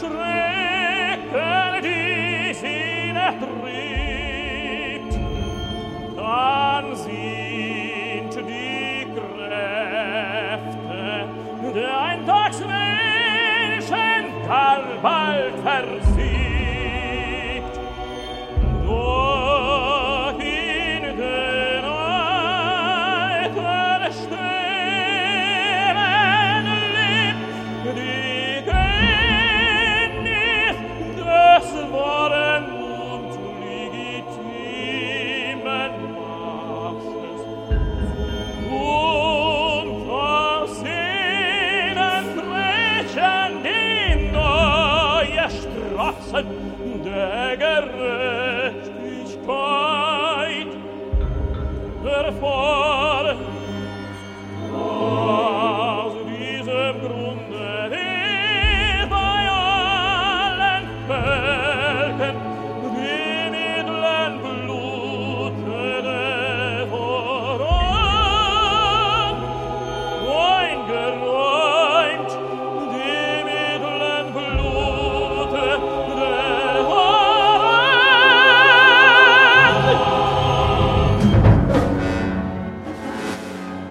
Schrecken, die sie erträgt, dann sind die Kräfte der Eintagsmenschen bald versiegt. Doch in den alten Sternen lebt die Kenntnis des wahren und legitimen Maßes. Und aus ihnen brechen die neue Straßen der